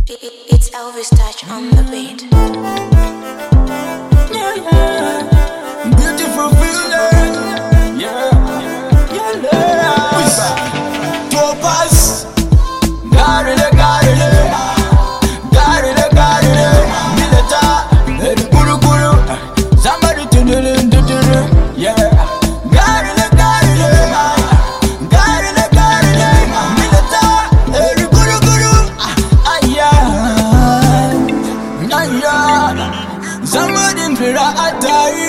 It's Elvis Touch on the beat. Yeah, yeah. Beautiful feeling. Yeah, yeah. Topaz. Got it. Milita. Guru. Somebody to do. Yeah. Got it. Milita. Guru. Somebody in Pira Atai.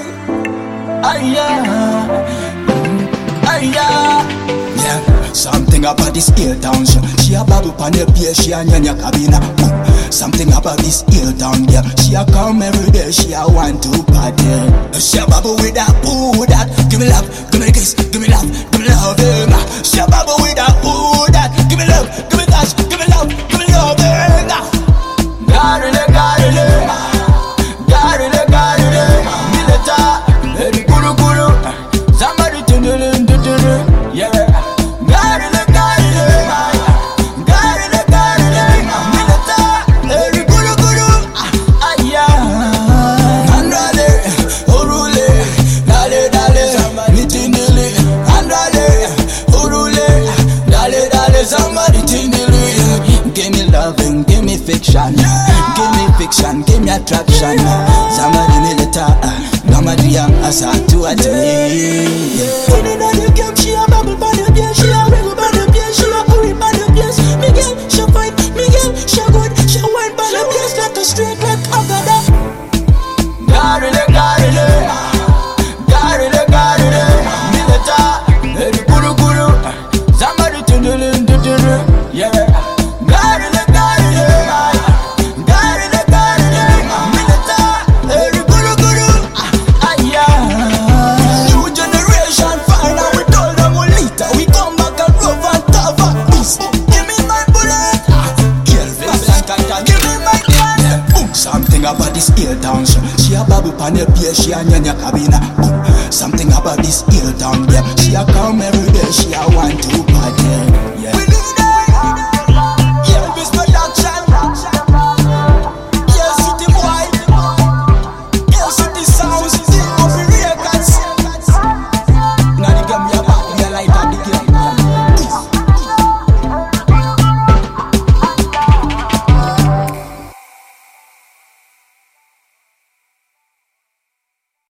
Yeah, something about this ear town. She a babu pan the pier, she a nyanya cabina. Something about this ear town girl. She a come every day, she a want to party. She a babu with that, ooh that. Give me love, give me kiss, give me love, give me love. She a babu with that, ooh that. Give me love, give me touch, give me love, give me love. Got it. Guru. Somebody to do. Yeah. Got it. Milita. Guru. Andale, orule, dale. Nitindili. Andale, orule, dale. Somebody tindili. Give me loving, give me fiction. Give me fiction, give me attraction. Somebody milita. Madia asa to a day. In the game, she a bubble by the beer, she a wiggle by the beer, she a hurry by the place. Miguel, she fine, Miguel, she good, she wine by the place like a straight like Agada. Got it. Milita, Guru. Somebody to do. Yeah. Got it. Something about this ear town, she a babu pan the pier, she a nyanya cabina. Something about this ear town, yeah. She a come every day, she